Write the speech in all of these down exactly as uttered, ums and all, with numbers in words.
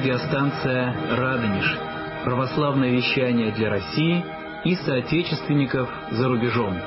радиостанция «Радонеж». Православное вещание для России и соотечественников за рубежом.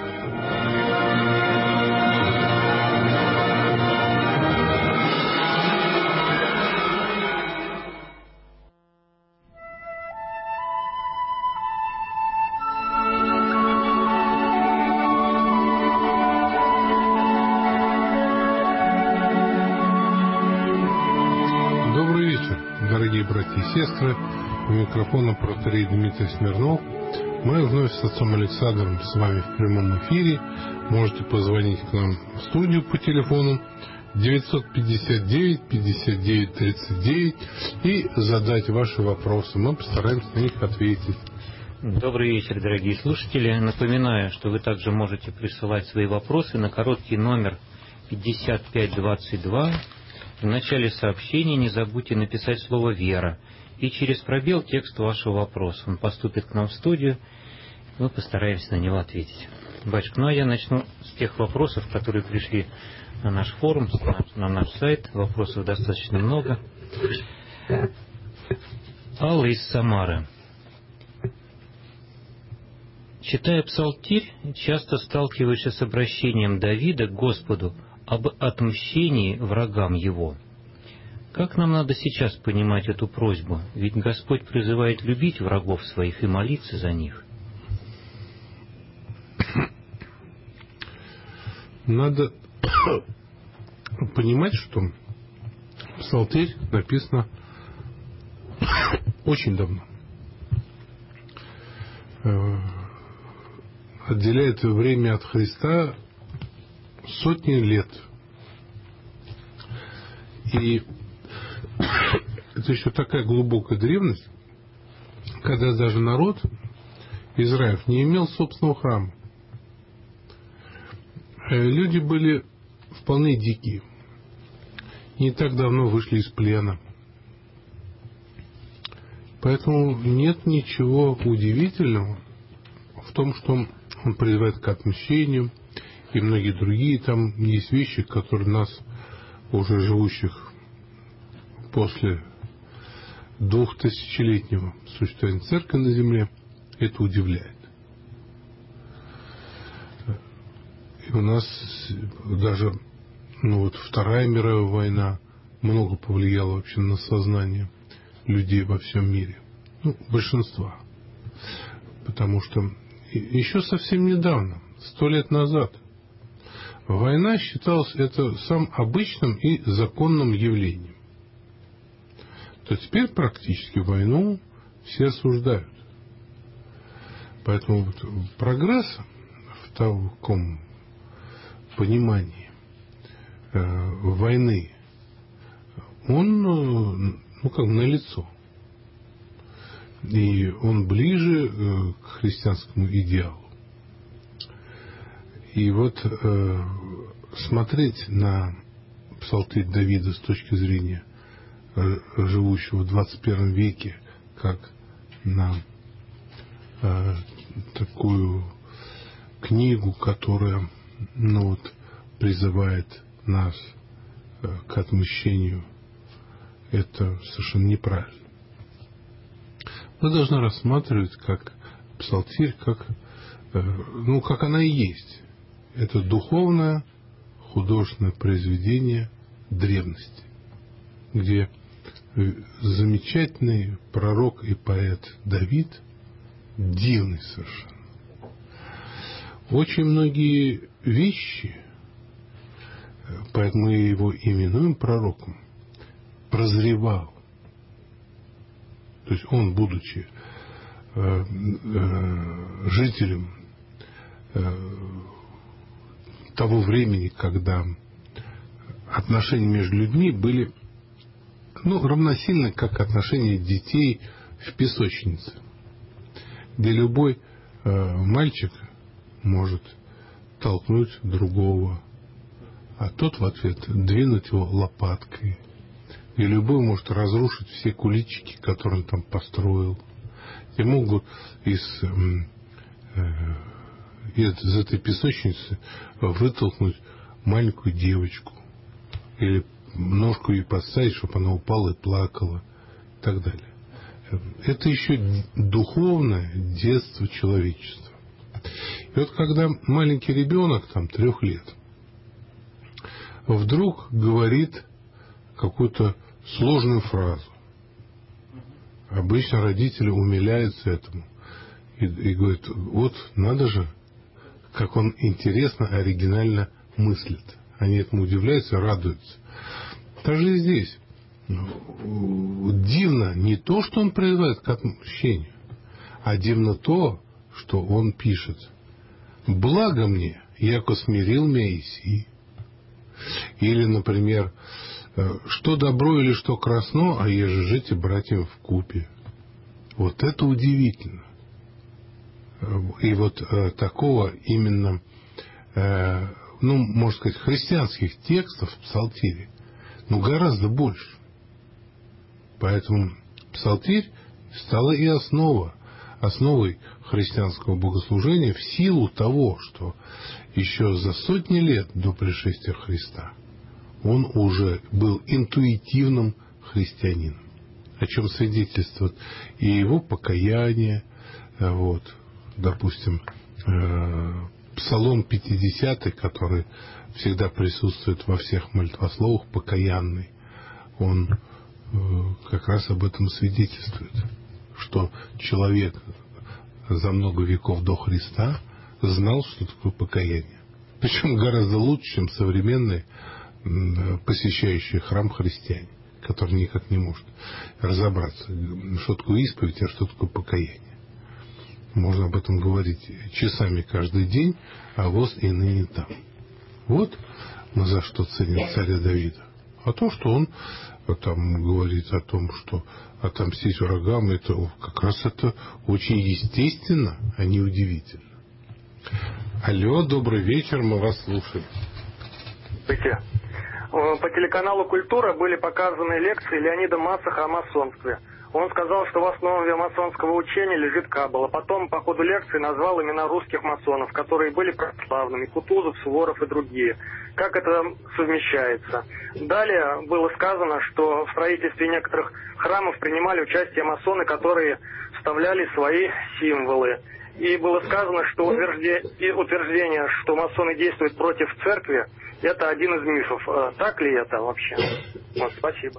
Сестры, у микрофона протоиерей Дмитрий Смирнов. Мы вновь с отцом Александром с вами в прямом эфире. Можете позвонить к нам в студию по телефону девятьсот пятьдесят девять пятьдесят девять тридцать девять и задать ваши вопросы. Мы постараемся на них ответить. Добрый вечер, дорогие слушатели. Напоминаю, что вы также можете присылать свои вопросы на короткий номер пятьдесят пять двадцать два. В начале сообщения не забудьте написать слово «Вера» и через пробел текст вашего вопроса. Он поступит к нам в студию, мы постараемся на него ответить. Батюшка, ну а я начну с тех вопросов, которые пришли на наш форум, на наш сайт. Вопросов достаточно много. Алла из Самары. Читая Псалтирь, часто сталкиваешься с обращением Давида к Господу об отмщении врагам его. Как нам надо сейчас понимать эту просьбу? Ведь Господь призывает любить врагов своих и молиться за них. Надо понимать, что Псалтирь написано очень давно. Отделяет время от Христа сотни лет. И это еще такая глубокая древность, когда даже народ Израилев не имел собственного храма. Люди были вполне дикие. Не так давно вышли из плена. Поэтому нет ничего удивительного в том, что он призывает к отмщению, и многие другие там есть вещи, которые нас, уже живущих после двухтысячелетнего существования церкви на земле, это удивляет. И у нас даже ну вот Вторая мировая война много повлияла вообще на сознание людей во всем мире. Ну, большинства. Потому что еще совсем недавно, сто лет назад, война считалась это самым обычным и законным явлением. То теперь практически войну все осуждают. Поэтому вот прогресс в таком понимании э, войны, он ну как налицо. И он ближе э, к христианскому идеалу. И вот э, смотреть на Псалтырь Давида с точки зрения э, живущего в двадцать первом веке, как на э, такую книгу, которая ну, вот, призывает нас э, к отмщению, это совершенно неправильно. Мы должны рассматривать как Псалтирь, как, э, ну, как она и есть. Это духовное, художественное произведение древности, где замечательный пророк и поэт Давид, дивный совершенно, очень многие вещи, поэтому мы его именуем пророком, прозревал. То есть он, будучи э, э, жителем э, того времени, когда отношения между людьми были ну, равносильны, как отношения детей в песочнице, где любой э, мальчик может толкнуть другого, а тот в ответ двинуть его лопаткой. И любой может разрушить все куличики, которые он там построил. И могут из, э, из этой песочницы вытолкнуть маленькую девочку. Или ножку ей поставить, чтобы она упала и плакала. так далее. Это еще духовное детство человечества. И вот когда маленький ребенок, там, трех лет, вдруг говорит какую-то сложную фразу, обычно родители умиляются этому и, и говорят: вот надо же, как он интересно, оригинально мыслит. Они этому удивляются, радуются. Также и здесь. Дивно не то, что он призывает к отмщению, а дивно то, что он пишет: «Благо мне, яко смирил Моисей». Или, например, «Что добро или что красно, а еже жите братьям вкупе». Вот это удивительно. И вот э, такого именно, э, ну, можно сказать, христианских текстов в Псалтире, ну, гораздо больше. Поэтому Псалтирь стала и основа, основой христианского богослужения в силу того, что еще за сотни лет до пришествия Христа он уже был интуитивным христианином, о чем свидетельствует и его покаяние, вот, допустим, Псалом пятидесятый, который всегда присутствует во всех молитвословах, покаянный, он как раз об этом свидетельствует, что человек за много веков до Христа знал, что такое покаяние. Причем гораздо лучше, чем современные посещающие храм христиане, которые никак не может разобраться, что такое исповедь, а что такое покаяние. Можно об этом говорить часами каждый день, а воз и ныне там. Вот мы за что ценим царя Давида. А то, что он там говорит о том, что отомстить врагам, это как раз это очень естественно, а не удивительно. Алло, добрый вечер, мы вас слушаем. Здравствуйте. По телеканалу «Культура» были показаны лекции Леонида Мацаха о масонстве. Он сказал, что в основе масонского учения лежит Каббала. Потом по ходу лекции назвал имена русских масонов, которые были православными: Кутузов, Суворов и другие. Как это совмещается? Далее было сказано, что в строительстве некоторых храмов принимали участие масоны, которые вставляли свои символы. И было сказано, что утверждение, утверждение, что масоны действуют против церкви, это один из мифов. Так ли это вообще? Вот, спасибо.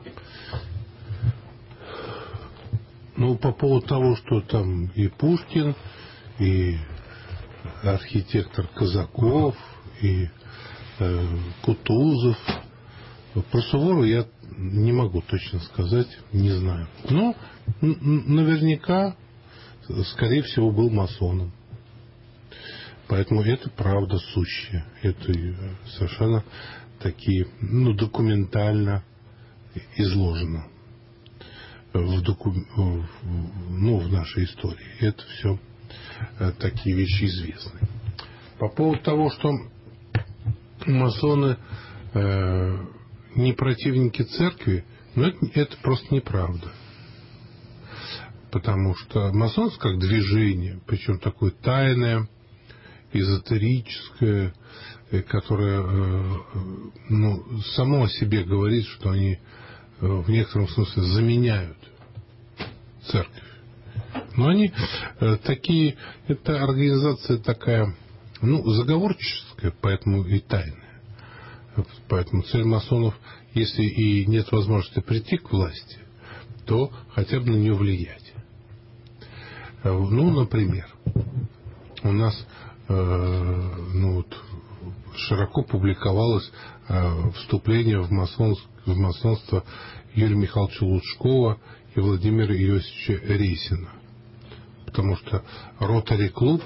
Ну, по поводу того, что там и Пушкин, и архитектор Казаков, и э, Кутузов. Про Суворова я не могу точно сказать, не знаю. Но наверняка, скорее всего, был масоном. Поэтому это правда сущая. Это совершенно такие, ну, документально изложено в, доку... ну, в нашей истории. Это все такие вещи известны. По поводу того, что масоны э, не противники церкви, ну, это, это просто неправда. Потому что масонство как движение, причем такое тайное, эзотерическое, которое э, ну, само о себе говорит, что они в некотором смысле заменяют церковь. Но они э, такие, это организация такая, ну, заговорческая, поэтому и тайная. Поэтому цель масонов, если и нет возможности прийти к власти, то хотя бы на нее влиять. Ну, например, у нас э, ну, вот, широко публиковалось э, вступление в масонство, в масонство Юрия Михайловича Лужкова и Владимира Иосифовича Рейсина. Потому что Ротари клуб,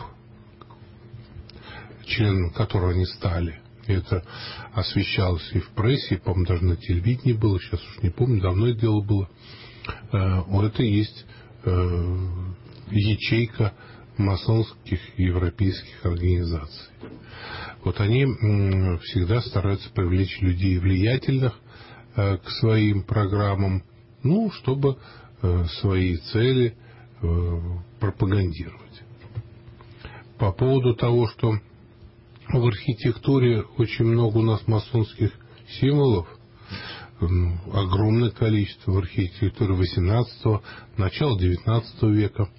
членом которого они стали, это освещалось и в прессе, и, по-моему, даже на телевидении было, сейчас уж не помню, давно это дело было. Э, это и есть э, ячейка масонских и европейских организаций. Вот они всегда стараются привлечь людей влиятельных э, к своим программам, ну, чтобы э, свои цели э, пропагандировать. По поводу того, что в архитектуре очень много у нас масонских символов, ну, огромное количество в архитектуре восемнадцатого, начала девятнадцатого века.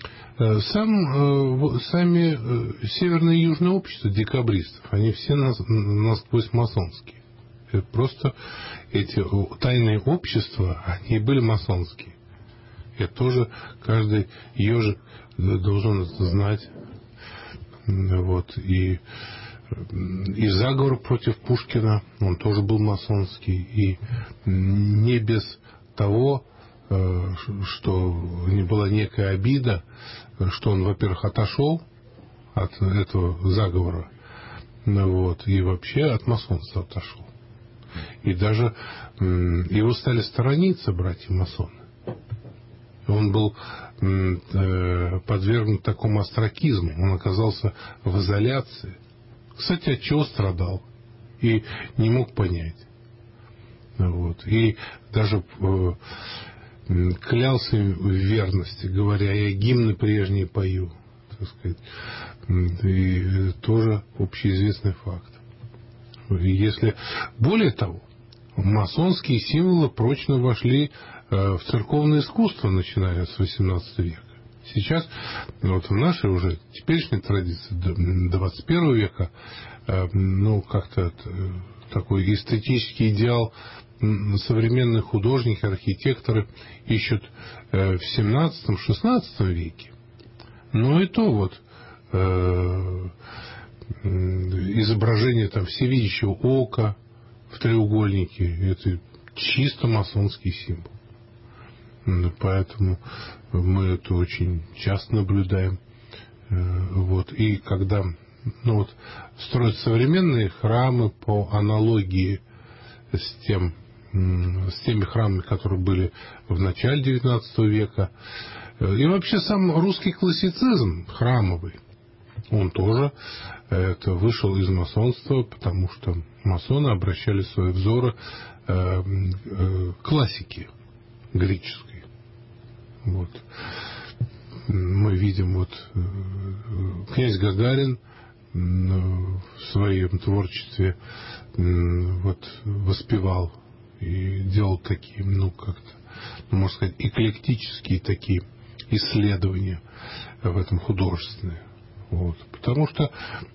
Сам, сами северные и южные общества декабристов, они все насквозь масонские. Это просто эти тайные общества, они были масонские. Это тоже каждый ежик должен это знать. Вот. И, и заговор против Пушкина, он тоже был масонский. И не без того, что не была некая обида, что он, во-первых, отошел от этого заговора, вот, и вообще от масонства отошел. И даже его стали сторониться братья-масоны. Он был подвергнут такому остракизму, он оказался в изоляции. Кстати, от чего страдал и не мог понять. Вот. И даже клялся в верности, говоря, я гимны прежние пою, так сказать. И тоже общеизвестный факт. И если более того, масонские символы прочно вошли в церковное искусство, начиная с восемнадцатого века. Сейчас, вот в нашей уже теперешней традиции двадцать первого века, ну, как-то такой эстетический идеал современные художники, архитекторы ищут в семнадцатом-шестнадцатом веке. Но и то вот э, изображение там всевидящего ока в треугольнике — это чисто масонский символ. Поэтому мы это очень часто наблюдаем. Вот. И когда ну, вот, строят современные храмы по аналогии с тем, с теми храмами, которые были в начале девятнадцатого века. И вообще сам русский классицизм храмовый, он тоже это вышел из масонства, потому что масоны обращали свои взоры к классике греческой. Вот. Мы видим, вот князь Гагарин в своем творчестве вот воспевал и делал такие, ну, как-то, можно сказать, эклектические такие исследования в этом художественные. Вот. Потому что,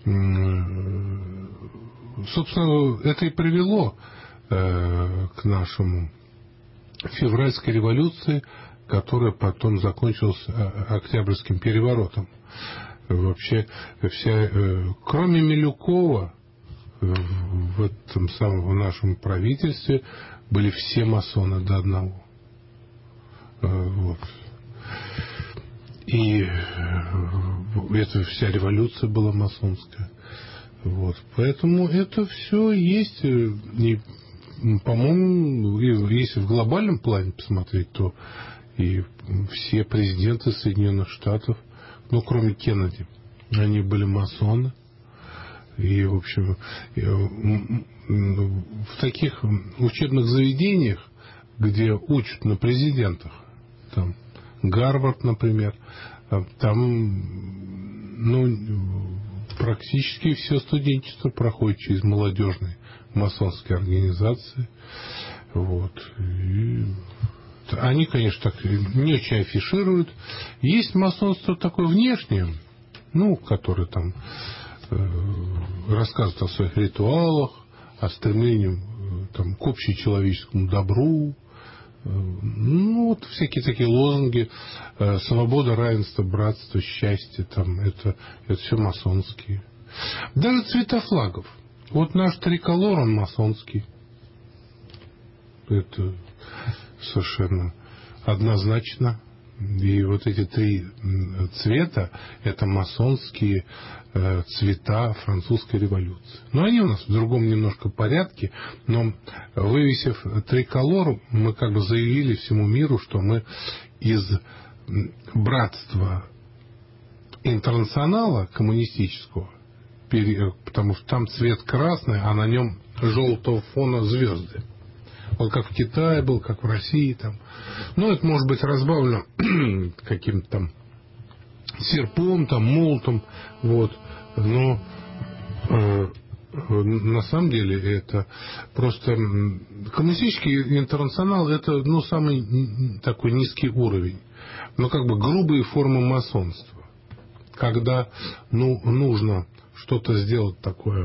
собственно, это и привело к нашему февральской революции, которая потом закончилась Октябрьским переворотом. Вообще, вся, кроме Милюкова, в этом самом в нашем правительстве были все масоны до одного. Вот. И эта вся революция была масонская. Вот. Поэтому это все есть. И, по-моему, если в глобальном плане посмотреть, то и все президенты Соединенных Штатов, ну, кроме Кеннеди, они были масоны. И, в общем, в таких учебных заведениях, где учат на президентах, там, Гарвард, например, там, ну, практически все студенчество проходит через молодежные масонские организации. Вот. И они, конечно, так не очень афишируют. Есть масонство такое внешнее, ну, которое там рассказывают о своих ритуалах, о стремлении там, к общечеловеческому добру. Ну, вот всякие такие лозунги. Свобода, равенство, братство, счастье. Там, это, это все масонские. Даже цвета флагов. Вот наш триколор, он масонский. Это совершенно однозначно. И вот эти три цвета – это масонские э, цвета французской революции. Но они у нас в другом немножко порядке, но вывесив триколор, мы как бы заявили всему миру, что мы из братства интернационала коммунистического, потому что там цвет красный, а на нем желтого фона звезды. Вот как в Китае был, как в России там. Ну, это может быть разбавлено каким-то там серпом, там, молотом, вот. Но э, На самом деле это просто коммунистический интернационал, это ну, самый такой низкий уровень, но как бы грубые формы масонства, когда ну, нужно что-то сделать такое,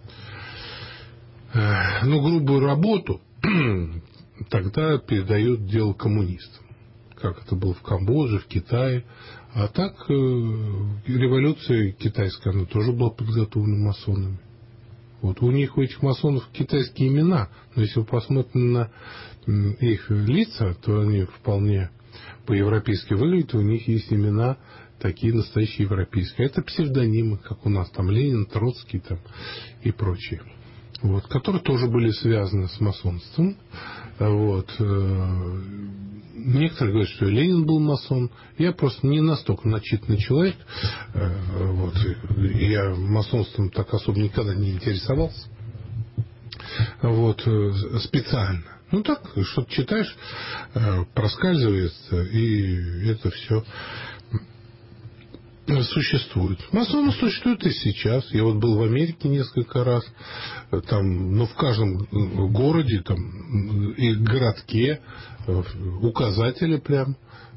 ну, грубую работу, тогда передают дело коммунистам, как это было в Камбодже, в Китае. А так революция китайская, она тоже была подготовлена масонами. Вот у них, у этих масонов китайские имена, но если вы посмотрите на их лица, то они вполне по-европейски выглядят, у них есть имена такие настоящие европейские. Это псевдонимы, как у нас, там Ленин, Троцкий там, и прочие, вот, которые тоже были связаны с масонством. Вот. Некоторые говорят, что Ленин был масон. Я просто не настолько начитанный человек. Вот. Я масонством так особо никогда не интересовался. Вот. Специально. Ну так, что-то читаешь, проскальзывается, и это все существует. Масоны существуют и сейчас. Я вот был в Америке несколько раз. Там, ну, в каждом городе там, и городке указатели прям,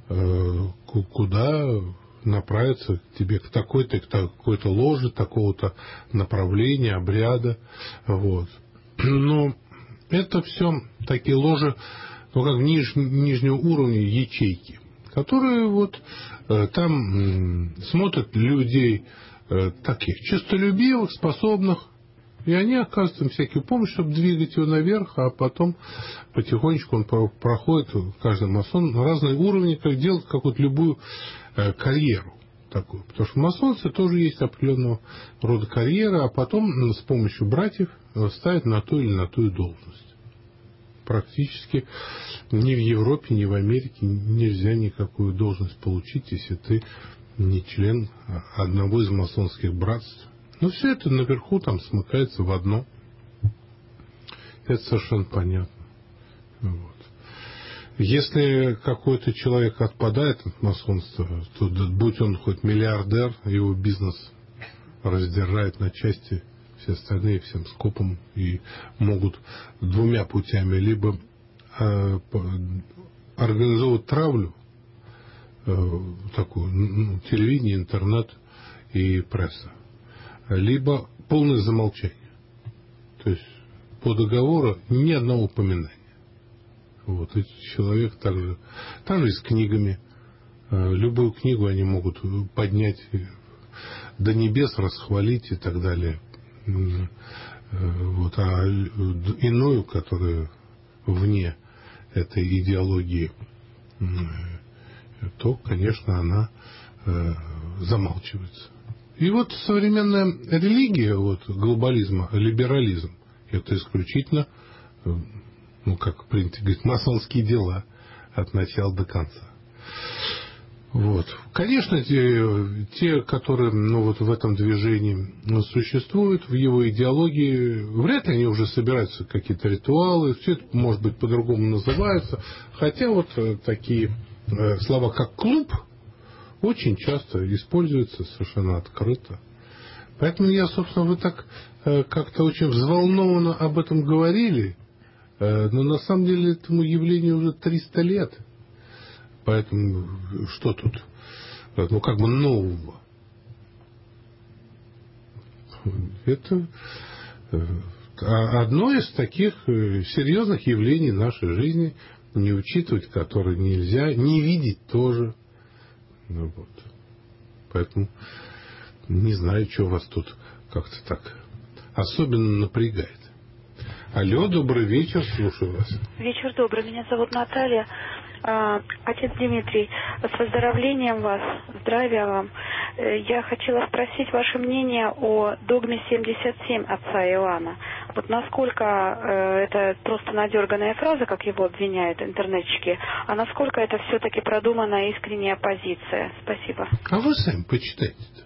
куда направиться к тебе, к такой-то, к такой-то ложе, такого-то направления, обряда. Вот. Но это все такие ложи, ну, как ниж, нижнего уровня ячейки, которые вот там смотрят людей таких честолюбивых, способных, и они оказывают им всякую помощь, чтобы двигать его наверх, а потом потихонечку он проходит, каждый масон, на разные уровни, как делать какую-то любую карьеру такую. Потому что в масонстве тоже есть определенного рода карьера, а потом с помощью братьев ставят на ту или на ту должность. Практически ни в Европе, ни в Америке нельзя никакую должность получить, если ты не член одного из масонских братств. Но все это наверху там смыкается в одно. Это совершенно понятно. Вот. Если какой-то человек отпадает от масонства, то будь он хоть миллиардер, его бизнес раздирает на части, все остальные всем скопом, и могут двумя путями либо э, организовывать травлю, э, такую, ну, телевидение, интернет и пресса, либо полное замолчание. То есть по договору ни одного упоминания. Вот, и человек также, также и с книгами. Э, любую книгу они могут поднять до небес, расхвалить и так далее. Вот, а иную, которая вне этой идеологии, то, конечно, она э, замалчивается. И вот современная религия вот, глобализма, либерализм, это исключительно, ну, как принято говорить, масонские дела от начала до конца. Вот. Конечно, те, те, которые ну, вот в этом движении существуют, в его идеологии, вряд ли они уже собираются какие-то ритуалы, все это, может быть, по-другому называется. Хотя вот такие слова, как клуб, очень часто используются совершенно открыто. Поэтому я, собственно, вы так как-то очень взволнованно об этом говорили, но на самом деле этому явлению уже триста лет. Поэтому что тут? Ну, как бы нового. Это одно из таких серьезных явлений нашей жизни, не учитывать которые нельзя, не видеть тоже. Ну, вот. Поэтому не знаю, что вас тут как-то так особенно напрягает. Алло, добрый вечер, слушаю вас. Вечер добрый, меня зовут Наталья. Отец Дмитрий, с выздоровлением вас, здравия вам. Я хотела спросить ваше мнение о догме семьдесят семь отца Иоанна. Вот насколько э, это просто надерганная фраза, как его обвиняют интернетчики, а насколько это все-таки продуманная искренняя позиция? Спасибо. А вы сами почитайте-то.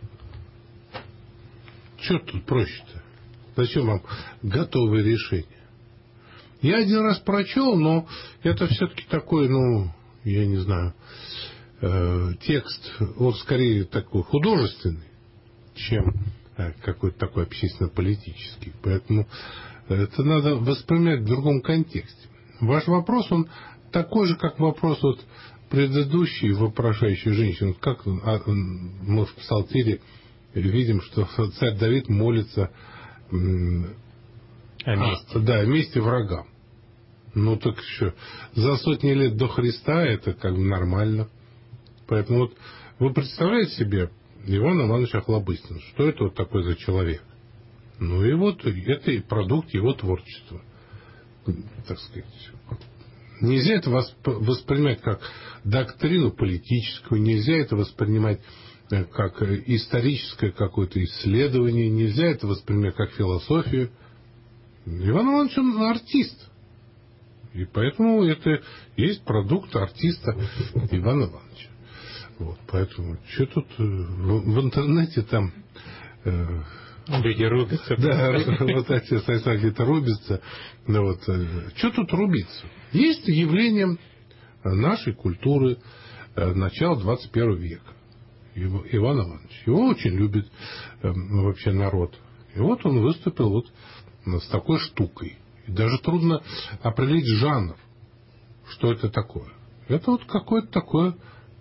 Что тут проще-то? Зачем вам готовые решения? Я один раз прочел, но это все-таки такой, ну, я не знаю, э, текст, он скорее такой художественный, чем какой-то такой общественно-политический. Поэтому это надо воспринимать в другом контексте. Ваш вопрос, он такой же, как вопрос вот предыдущий, вопрошающий женщину. Как мы в Псалтире видим, что царь Давид молится о мести. А, да, о мести врагам. Ну так еще за сотни лет до Христа это как бы нормально. Поэтому вот вы представляете себе Ивана Ивановича Охлобыстина, что это вот такой за человек? Ну и вот это и продукт его творчества. Так сказать. Нельзя это воспринимать как доктрину политическую, нельзя это воспринимать как историческое какое-то исследование, нельзя это воспринимать как философию. Иван Иванович, он артист. И поэтому это есть продукт артиста Ивана Ивановича. Вот, поэтому что тут в, в интернете там э, люди рубятся. Да, вот эти сайты где-то рубятся. Да, вот, что тут рубиться? Есть явление нашей культуры э, начала двадцать первого века. Иван Иванович. Его очень любит э, вообще народ. И вот он выступил вот с такой штукой. И даже трудно определить жанр. Что это такое? Это вот какое-то такое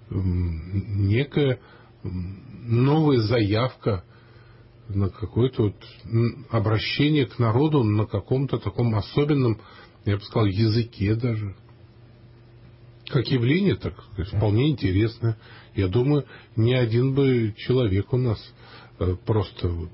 некая новая заявка на какое-то вот обращение к народу на каком-то таком особенном, я бы сказал, языке даже. Как явление, так вполне интересно. Я думаю, ни один бы человек у нас просто вот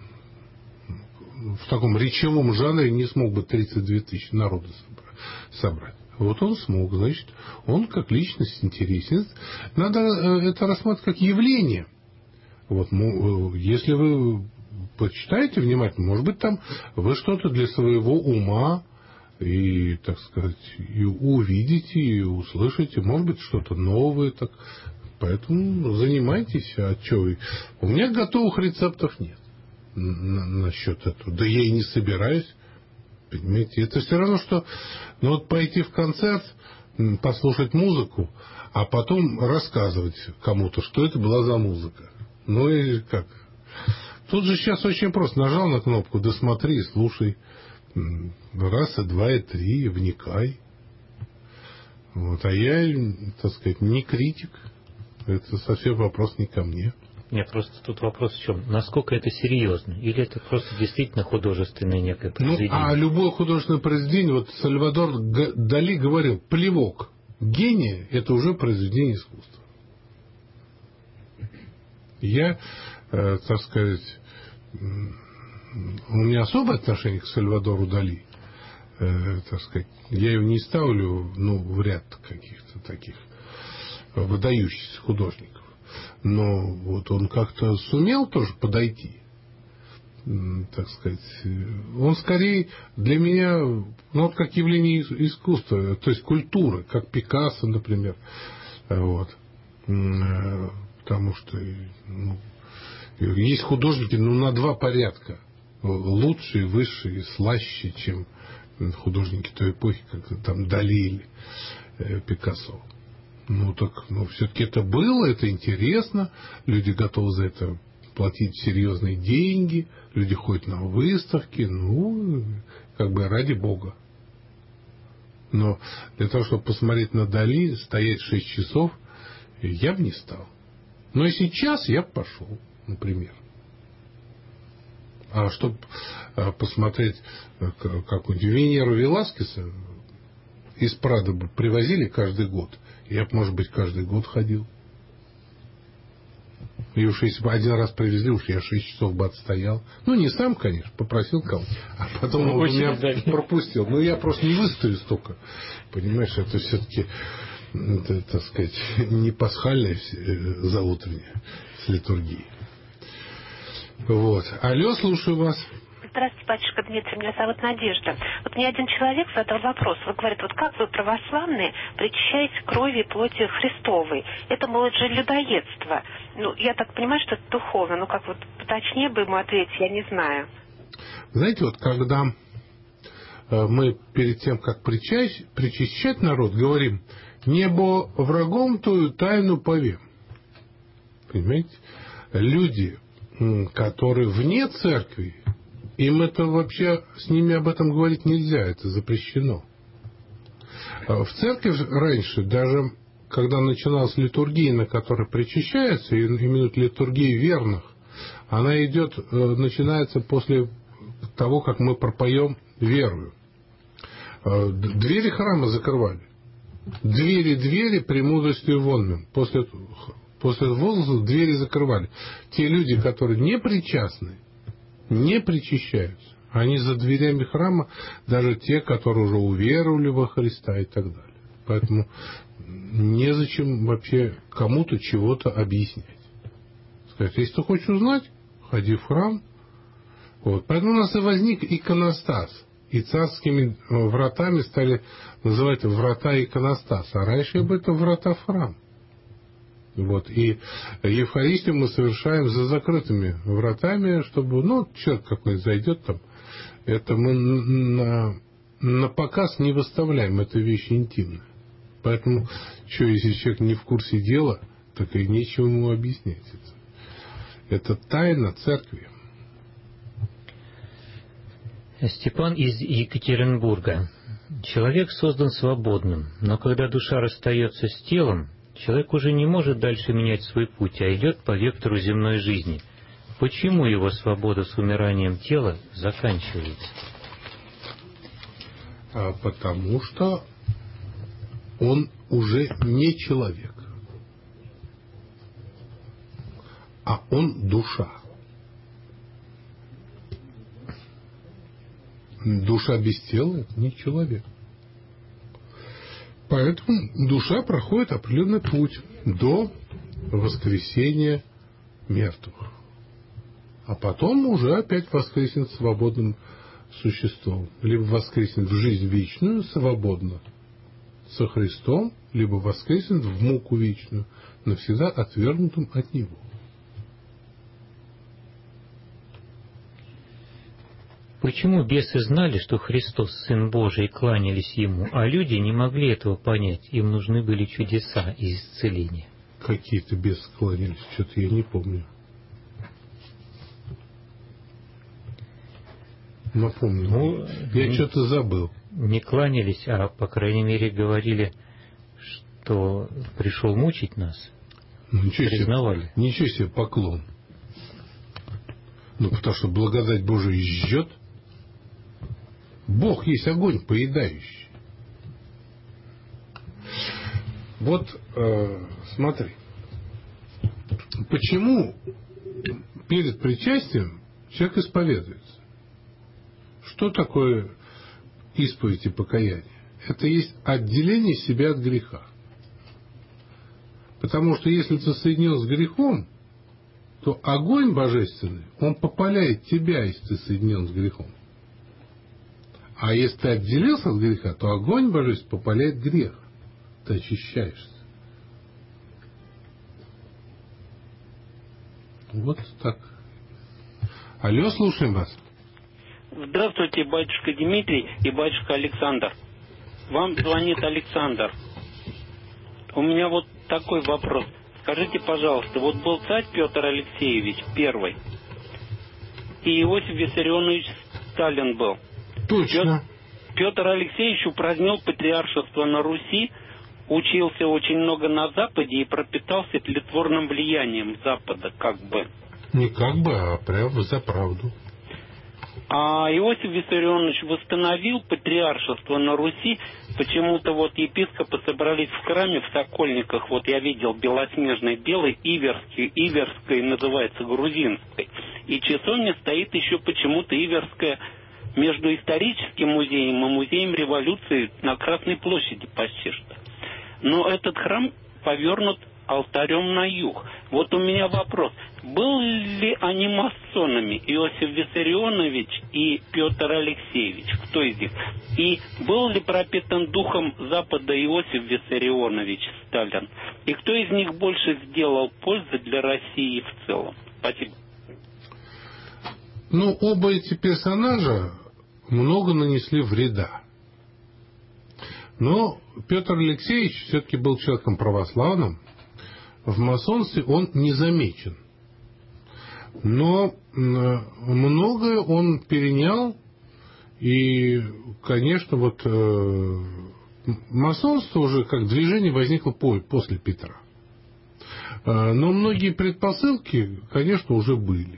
в таком речевом жанре не смог бы тридцать две тысячи народа собрать. Вот он смог, значит, он как личность интересен. Надо это рассматривать как явление. Вот, если вы почитаете внимательно, может быть, там вы что-то для своего ума и, так сказать, и увидите, и услышите, может быть, что-то новое. Так. Поэтому занимайтесь. А что вы? У меня готовых рецептов нет насчет этого. Да я и не собираюсь. Понимаете, это все равно, что ну, вот пойти в концерт, послушать музыку, а потом рассказывать кому-то, что это была за музыка. Ну и как? Тут же сейчас очень просто. Нажал на кнопку, досмотри, слушай. Раз, и два, и три, вникай. Вот. А я, так сказать, не критик. Это совсем вопрос не ко мне. Нет, просто тут вопрос в чем? Насколько это серьезно? Или это просто действительно художественное некое произведение? Ну, а любое художественное произведение, вот Сальвадор Дали говорил, плевок гения – это уже произведение искусства. Я, э, так сказать, у меня особое отношение к Сальвадору Дали. Э, так сказать, я его не ставлю ну, в ряд каких-то таких выдающихся художников. Но вот он как-то сумел тоже подойти, так сказать. Он скорее для меня, ну вот как явление искусства, то есть культуры, как Пикассо, например. Вот. Потому что ну, есть художники ну, на два порядка. Лучшие, высшие, слаще, чем художники той эпохи, как там Дали или Пикассо. Ну, так, ну, все-таки это было, это интересно, люди готовы за это платить серьезные деньги, люди ходят на выставки, ну, как бы ради бога. Но для того, чтобы посмотреть на Дали, стоять шесть часов, я бы не стал. Но и сейчас я бы пошел, например. А чтобы посмотреть какую-нибудь Венеру Веласкеса из Прадо бы привозили каждый год, я бы, может быть, каждый год ходил. И уж если бы один раз привезли, уж я шесть часов бы отстоял. Ну, не сам, конечно, попросил кого-то. А потом он меня пропустил. Ну, я просто не выстою столько. Понимаешь, это все-таки, это, так сказать, не пасхальное заутреннее с литургией. Вот. Алло, слушаю вас. Здравствуйте, батюшка Дмитрий, меня зовут Надежда. Вот мне один человек задал вопрос. Вы говорите, вот как вы, православные, причащаетесь крови и плоти Христовой? Это, мол, это же людоедство. Ну, я так понимаю, что это духовно. Ну, как вот поточнее бы ему ответить, я не знаю. Знаете, вот когда мы перед тем, как причащать, причащать народ, говорим, небо врагом тую тайну повем. Понимаете? Люди которые вне церкви, им это вообще, с ними об этом говорить нельзя, это запрещено. В церкви раньше, даже когда начиналась литургия, на которой причащаются, именуют литургией верных, она идет, начинается после того, как мы пропоем верую. Двери храма закрывали. Двери, двери, премудростью вонным. После, после возгласа двери закрывали. Те люди, которые не причастны, не причащаются, они за дверями храма, даже те, которые уже уверовали во Христа и так далее. Поэтому незачем вообще кому-то чего-то объяснять. Сказать, если ты хочешь узнать, ходи в храм. Вот. Поэтому у нас и возник иконостас. И царскими вратами стали называть врата иконостаса. А раньше об этом врата в храм. Вот. И Евхаристию мы совершаем за закрытыми вратами, чтобы, ну, человек какой-то зайдет там. Это мы на, на показ не выставляем, это вещь интимная. Поэтому, что, если человек не в курсе дела, так и нечего ему объяснять. Это, это тайна церкви. Степан из Екатеринбурга. Человек создан свободным, но когда душа расстается с телом, человек уже не может дальше менять свой путь, а идет по вектору земной жизни. Почему его свобода с умиранием тела заканчивается? А потому что он уже не человек, а он душа. Душа без тела – это не человек. Поэтому душа проходит определенный путь до воскресения мертвых. А потом уже опять воскреснет свободным существом. Либо воскреснет в жизнь вечную свободно со Христом, либо воскреснет в муку вечную, навсегда отвергнутым от Него. Почему бесы знали, что Христос Сын Божий, и кланялись Ему, а люди не могли этого понять, им нужны были чудеса и исцеления? Какие-то бесы кланялись, что-то я не помню. Напомню, ну, я не, что-то забыл. Не кланялись, а, по крайней мере, говорили, что пришел мучить нас. Ну, ничего признавали. Себе, ничего себе поклон. Ну, потому что благодать Божия жжет. Бог есть огонь поедающий. Вот, э, смотри. Почему перед причастием человек исповедуется? Что такое исповедь и покаяние? Это есть отделение себя от греха. Потому что если ты соединен с грехом, то огонь божественный, он попаляет тебя, если ты соединен с грехом. А если ты отделился от греха, то огонь божественный попаляет грех. Ты очищаешься. Вот так. Алло, слушаем вас. Здравствуйте, батюшка Дмитрий и батюшка Александр. Вам звонит Александр. У меня вот такой вопрос. Скажите, пожалуйста, вот был царь Петр Алексеевич первый, и Иосиф Виссарионович Сталин был. Точно. Петр Алексеевич упразднил патриаршество на Руси, учился очень много на Западе и пропитался тлетворным влиянием Запада, как бы. Не как бы, а прямо за правду. А Иосиф Виссарионович восстановил патриаршество на Руси. Почему-то вот епископы собрались в храме в Сокольниках. Вот я видел белоснежный белый, Иверский. Иверской называется грузинской. И часовня стоит еще почему-то Иверская между историческим музеем и музеем революции на Красной площади почти что. Но этот храм повернут алтарем на юг. Вот у меня вопрос. Был ли они масонами, Иосиф Виссарионович и Петр Алексеевич? Кто из них? И был ли пропитан духом Запада Иосиф Виссарионович Сталин? И кто из них больше сделал пользы для России в целом? Спасибо. Ну, оба эти персонажа много нанесли вреда. Но Петр Алексеевич все-таки был человеком православным. В масонстве он не замечен. Но многое он перенял, и, конечно, вот масонство уже как движение возникло после Петра. Но многие предпосылки, конечно, уже были.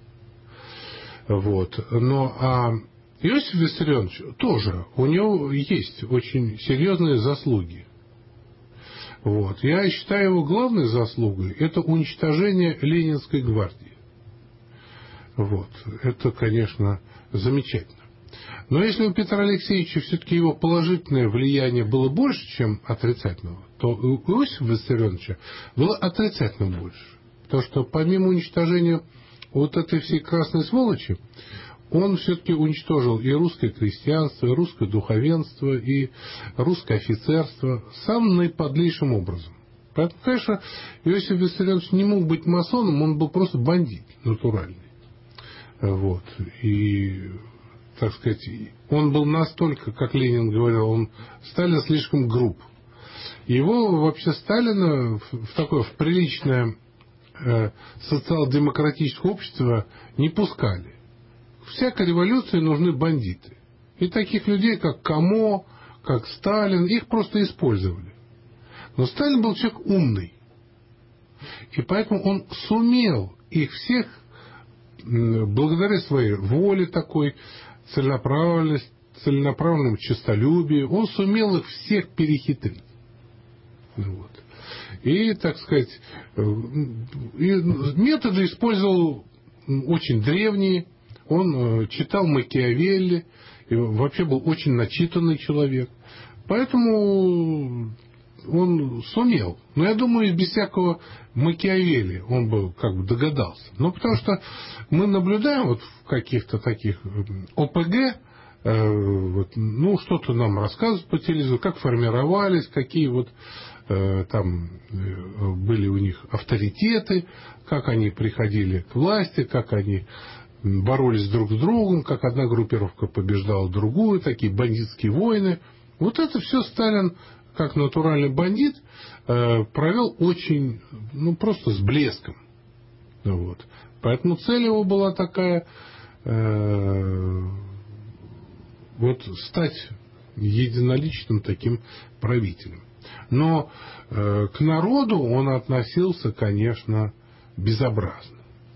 Вот. Но а Иосиф Виссарионович тоже, у него есть очень серьезные заслуги. Вот. Я считаю, его главной заслугой – это уничтожение Ленинской гвардии. Вот. Это, конечно, замечательно. Но если у Петра Алексеевича все-таки его положительное влияние было больше, чем отрицательного, то у Иосифа Виссарионовича было отрицательного больше. Потому что помимо уничтожения вот этой всей красной сволочи, он все-таки уничтожил и русское крестьянство, и русское духовенство, и русское офицерство самым наиподлейшим образом. Поэтому, конечно, Иосиф Виссарионович не мог быть масоном, он был просто бандит натуральный. Вот. И, так сказать, он был настолько, как Ленин говорил, он Сталин слишком груб. Его вообще Сталина в такое в приличное э, социал-демократическое общество не пускали. Всякой революции нужны бандиты. И таких людей, как Камо, как Сталин, их просто использовали. Но Сталин был человек умный. И поэтому он сумел их всех, благодаря своей воле такой, целенаправленности, целенаправленному честолюбию, он сумел их всех перехитрить. Вот. И, так сказать, и методы использовал очень древние. Он читал Макиавелли, и вообще был очень начитанный человек. Поэтому он сумел. Но я думаю, без всякого Макиавелли он бы как бы догадался. Ну, потому что мы наблюдаем вот в каких-то таких ОПГ, э, вот, ну, что-то нам рассказывают по телевизору, как формировались, какие вот э, там э, были у них авторитеты, как они приходили к власти, как они боролись друг с другом, как одна группировка побеждала другую, такие бандитские войны. Вот это все Сталин, как натуральный бандит, провел очень, ну, просто с блеском. Вот. Поэтому цель его была такая, э, вот стать единоличным таким правителем. Но э, к народу он относился, конечно, безобразно.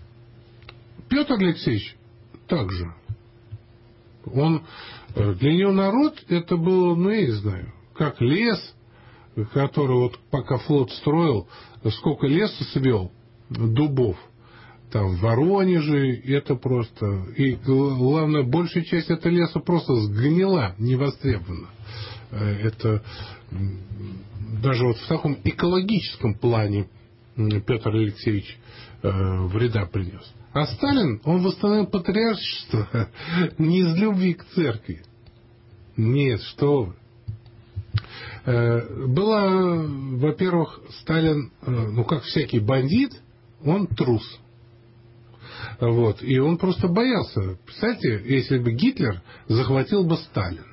Петр Алексеевич также. Он, для него народ это было, ну, я не знаю, как лес, который вот пока флот строил, сколько леса свел, дубов, там в Воронеже, это просто, и главное, большая часть этого леса просто сгнила, невостребована. Это даже вот в таком экологическом плане Петр Алексеевич вреда принес. А Сталин, он восстановил патриаршество не из любви к церкви. Нет, что вы. Была, во-первых, Сталин, ну, как всякий бандит, он трус. Вот. И он просто боялся. Представляете, если бы Гитлер захватил бы Сталина.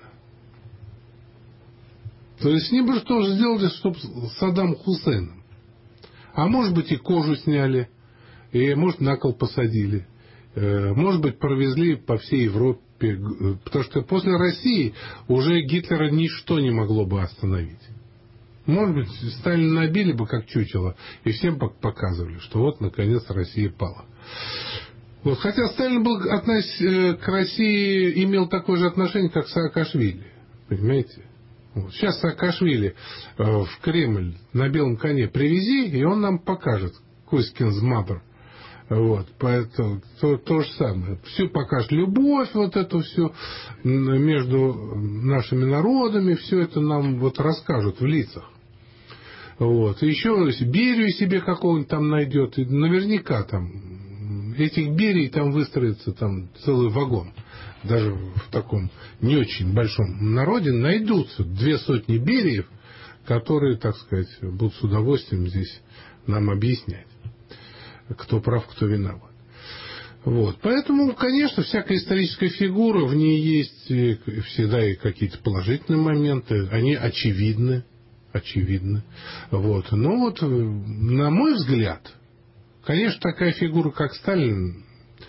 То есть с ним бы что же сделали, чтобы с Саддамом Хусейном? А может быть, и кожу сняли. И, может, на кол посадили. Может быть, провезли по всей Европе. Потому что после России уже Гитлера ничто не могло бы остановить. Может быть, Сталина набили бы как чучело. И всем показывали, что вот, наконец, Россия пала. Вот. Хотя Сталин был относ... к России имел такое же отношение, как Саакашвили. Понимаете? Вот. Сейчас Саакашвили в Кремль на белом коне привези, и он нам покажет Кузькин's mother. Вот, поэтому то, то же самое. Все покажет любовь, вот это все между нашими народами, все это нам вот расскажут в лицах. Вот. И еще Берию себе какого-нибудь там найдет, и наверняка там этих Берий там выстроится там целый вагон. Даже в таком не очень большом народе найдутся две сотни Бериев, которые, так сказать, будут с удовольствием здесь нам объяснять, кто прав, кто виноват. Вот. Поэтому, конечно, всякая историческая фигура, в ней есть всегда и какие-то положительные моменты, они очевидны, очевидны. Вот. Но вот, на мой взгляд, конечно, такая фигура, как Сталин,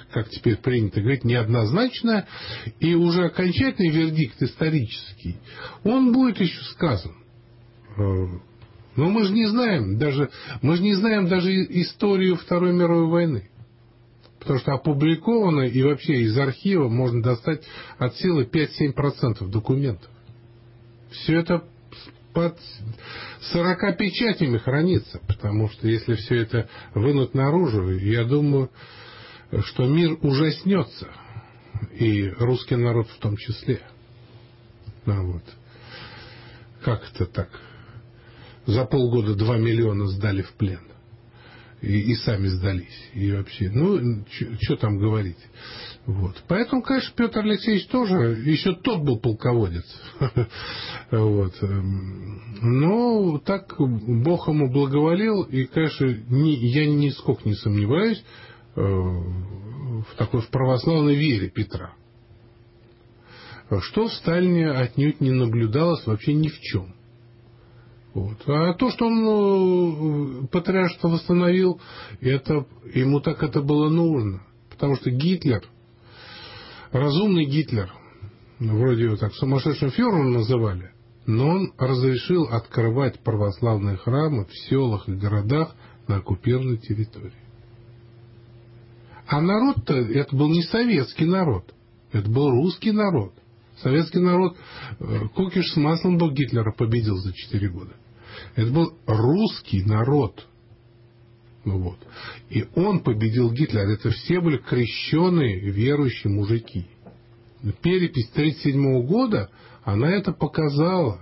как теперь принято говорить, неоднозначная, и уже окончательный вердикт исторический, он будет еще сказан. Но мы же не знаем даже, мы же не знаем даже историю Второй мировой войны. Потому что опубликовано и вообще из архива можно достать от силы пять-семь процентов документов. Все это под сорока печатями хранится, потому что если все это вынуть наружу, я думаю, что мир ужаснется, и русский народ в том числе. Ну, вот. Как это так? За полгода два миллиона сдали в плен. И, и сами сдались. И вообще, ну, что там говорить. Вот. Поэтому, конечно, Петр Алексеевич тоже, еще тот был полководец. Вот. Но так Бог ему благоволил, и, конечно, ни, я нисколько не сомневаюсь в такой в православной вере Петра. Что в Сталине отнюдь не наблюдалось вообще ни в чем. Вот. А то, что он патриаршество восстановил, это, ему так это было нужно. Потому что Гитлер, разумный Гитлер, вроде его так сумасшедшим фюрером называли, но он разрешил открывать православные храмы в селах и городах на оккупированной территории. А народ-то, это был не советский народ, это был русский народ. Советский народ, кукиш с маслом бы Гитлера победил за четыре года. Это был русский народ. Ну вот. И он победил Гитлера. Это все были крещеные верующие мужики. Перепись тридцать седьмого года, она это показала.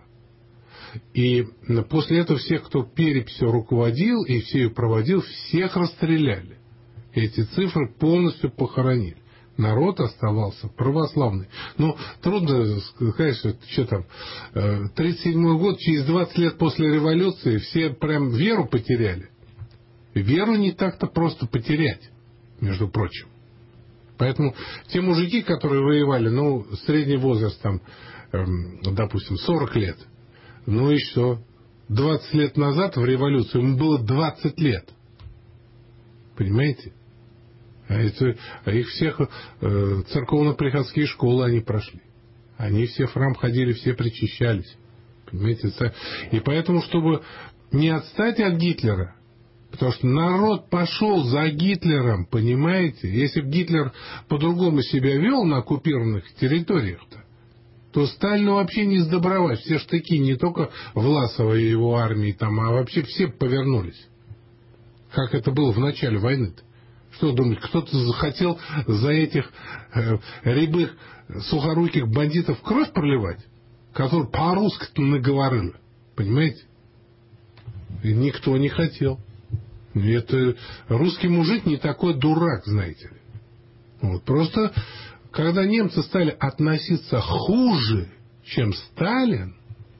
И после этого всех, кто переписью руководил и все ее проводил, всех расстреляли. Эти цифры полностью похоронили. Народ оставался православный. Но трудно сказать, что, что там, тридцать седьмой год, через двадцать лет после революции все прям веру потеряли. Веру не так-то просто потерять, между прочим. Поэтому те мужики, которые воевали, ну, средний возраст там, допустим, сорок лет, ну и что? двадцать лет назад в революцию ему было двадцать лет. Понимаете? А, это, а их всех э, церковно-приходские школы они прошли. Они все в храм ходили, все причащались. Понимаете? И поэтому, чтобы не отстать от Гитлера, потому что народ пошел за Гитлером, понимаете? Если бы Гитлер по-другому себя вел на оккупированных территориях-то, то Сталину вообще не сдобровать. Все штыки не только Власова и его армии, там, а вообще все повернулись. Как это было в начале войны-то. Что думаете, кто-то захотел за этих э, рябых сухоруких бандитов кровь проливать, которые по-русски наговорили? Понимаете? И никто не хотел. И это русский мужик не такой дурак, знаете ли. Вот. Просто, когда немцы стали относиться хуже, чем Сталин,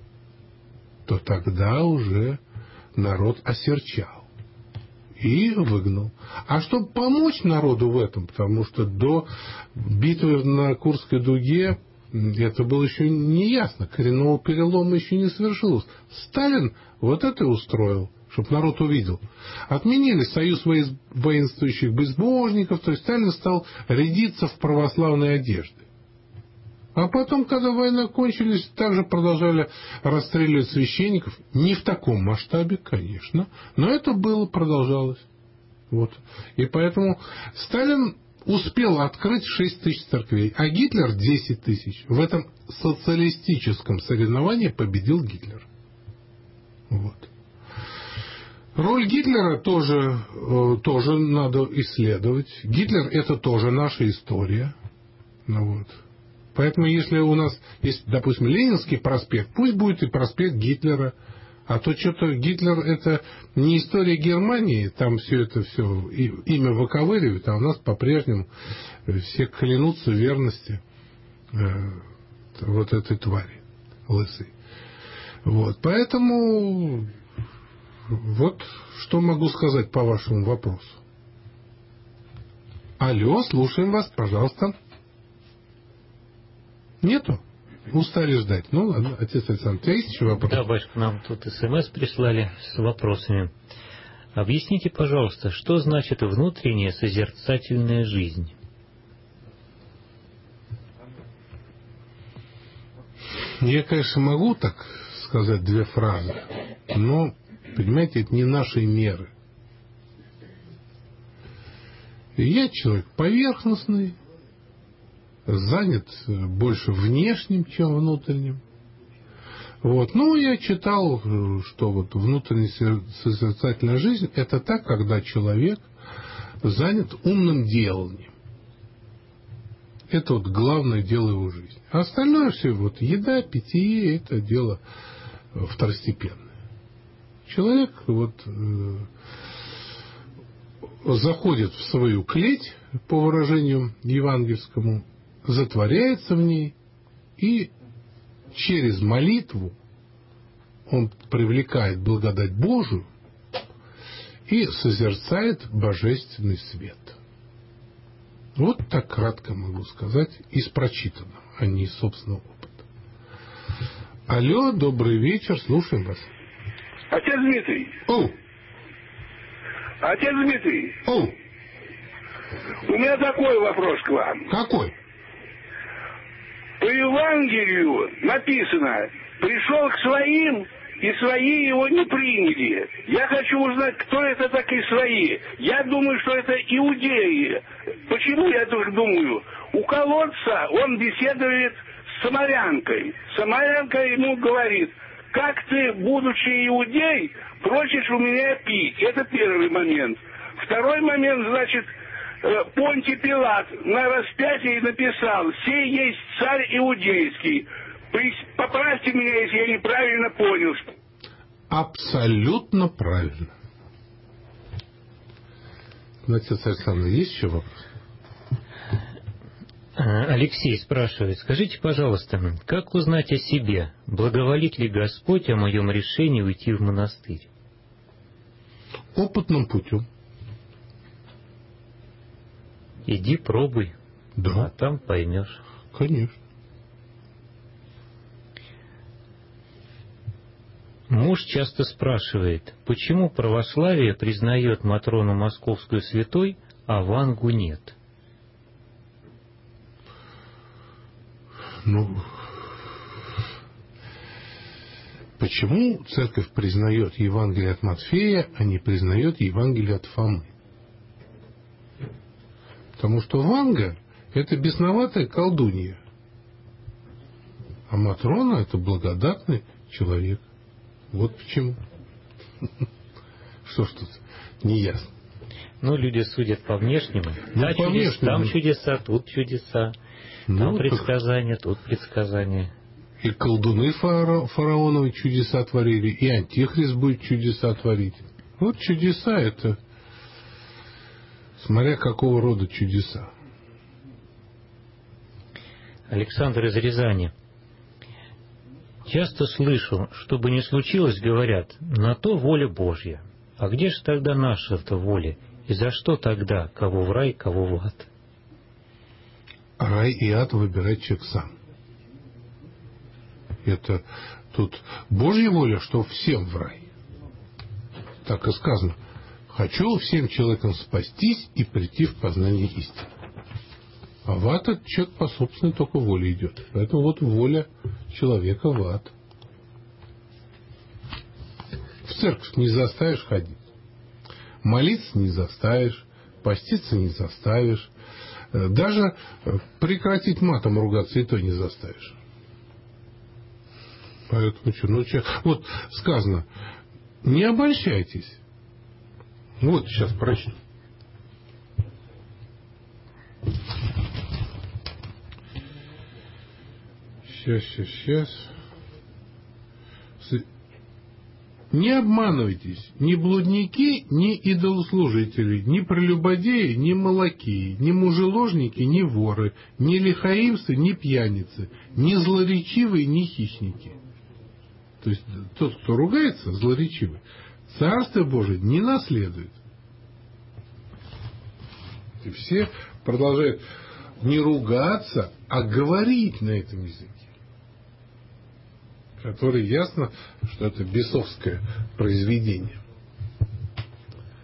то тогда уже народ осерчал. И выгнал. А чтобы помочь народу в этом, потому что до битвы на Курской дуге это было еще не ясно, коренного перелома еще не совершилось. Сталин вот это и устроил, чтобы народ увидел. Отменили союз воинствующих безбожников, то есть Сталин стал рядиться в православной одежде. А потом, когда война кончилась, также продолжали расстреливать священников. Не в таком масштабе, конечно, но это было, продолжалось. Вот. И поэтому Сталин успел открыть шесть тысяч церквей, а Гитлер десять тысяч. В этом социалистическом соревновании победил Гитлер. Вот. Роль Гитлера тоже, тоже надо исследовать. Гитлер – это тоже наша история. Ну, вот. Поэтому, если у нас есть, допустим, Ленинский проспект, пусть будет и проспект Гитлера. А то что-то Гитлер – это не история Германии, там все это все имя выковыривают, а у нас по-прежнему все клянутся в верности э, вот этой твари лысой. Вот. Поэтому вот что могу сказать по вашему вопросу. Алло, слушаем вас, пожалуйста. Нету? Устали ждать. Ну ладно, отец Александр, у тебя есть еще вопрос? Да, батюшка, нам тут смс прислали с вопросами. Объясните, пожалуйста, что значит внутренняя созерцательная жизнь? Я, конечно, могу так сказать две фразы, но, понимаете, это не наши меры. Я человек поверхностный, занят больше внешним, чем внутренним. Вот. Ну, я читал, что вот внутренняя созерцательная жизнь — это так, когда человек занят умным деланием. Это вот главное дело его жизни. А остальное все, вот еда, питье, это дело второстепенное. Человек вот э, заходит в свою клеть, по выражению евангельскому, затворяется в ней, и через молитву он привлекает благодать Божию и созерцает божественный свет. Вот так кратко могу сказать из прочитанного, а не из собственного опыта. Алло, добрый вечер, слушаем вас. Отец Дмитрий. О! Отец Дмитрий. О! У меня такой вопрос к вам. Какой? По Евангелию написано: пришел к своим, и свои его не приняли. Я хочу узнать, кто это такие свои. Я думаю, что это иудеи. Почему я так думаю? У колодца он беседует с самарянкой. Самарянка ему говорит: как ты, будучи иудей, просишь у меня пить? Это первый момент. Второй момент, значит, Понтий Пилат на распятии написал: «Сей есть царь иудейский». Поправьте меня, если я неправильно понял. Абсолютно правильно. Отец Александр, есть еще вопрос? Алексей спрашивает: скажите, пожалуйста, как узнать о себе? Благоволит ли Господь о моем решении уйти в монастырь? Опытным путем. Иди, пробуй, да. А там поймешь. Конечно. Муж часто спрашивает, почему православие признает Матрону Московскую святой, а Вангу нет? Ну, почему церковь признает Евангелие от Матфея, а не признает Евангелие от Фомы? Потому что Ванга — это бесноватая колдунья, а Матрона — это благодатный человек. Вот почему. Что ж тут неясно. Ну, люди судят по внешнему. Ну, да, по чудес, внешнему. Там чудеса, тут чудеса. Ну, там предсказания, так... тут предсказания. И колдуны фара... фараоновы чудеса творили, и антихрист будет чудеса творить. Вот чудеса — это смотря какого рода чудеса. Александр из Рязани. Часто слышу, что бы ни случилось, говорят, на то воля Божья. А где же тогда наша-то воля? И за что тогда, кого в рай, кого в ад? Рай и ад выбирает человек сам. Это тут Божья воля, что всем в рай. Так и сказано: хочу всем человекам спастись и прийти в познание истины. А в ад этот человек по собственной только воле идет. Поэтому вот воля человека в ад. В церковь не заставишь ходить. Молиться не заставишь. Поститься не заставишь. Даже прекратить матом ругаться и то не заставишь. Поэтому что? Ну, что? Вот сказано: не обольщайтесь. Вот сейчас прочту. Сейчас, сейчас, сейчас. Не обманывайтесь, ни блудники, ни идолослужители, ни прелюбодеи, ни молокеи, ни мужеложники, ни воры, ни лихаимцы, ни пьяницы, ни злоречивые, ни хищники. То есть тот, кто ругается, злоречивый, Царство Божие не наследует. И все продолжают не ругаться, а говорить на этом языке, который ясно, что это бесовское произведение.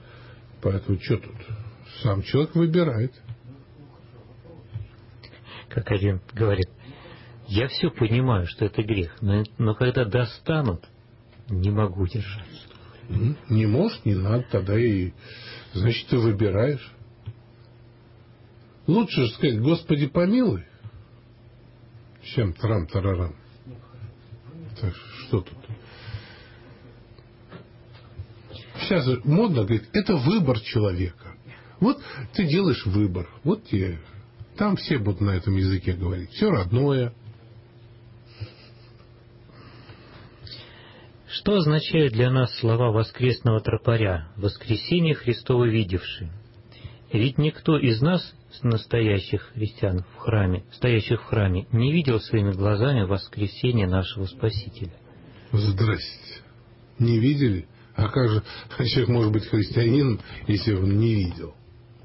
Поэтому что тут? Сам человек выбирает. как один говорит, я все понимаю, что это грех, но, но когда достанут, не могу держаться. Не можешь, не надо, тогда и, значит, ты выбираешь. Лучше же сказать, Господи, помилуй, чем трам-тарарам. Так что тут? Сейчас модно говорить, это выбор человека. Вот ты делаешь выбор, вот тебе, там все будут на этом языке говорить, все родное. Что означают для нас слова воскресного тропаря «Воскресение Христово видевший»? Ведь никто из нас, настоящих христиан в храме, стоящих в храме, не видел своими глазами воскресения нашего Спасителя. Здрасте. Не видели? А как же человек может быть христианином, если он не видел?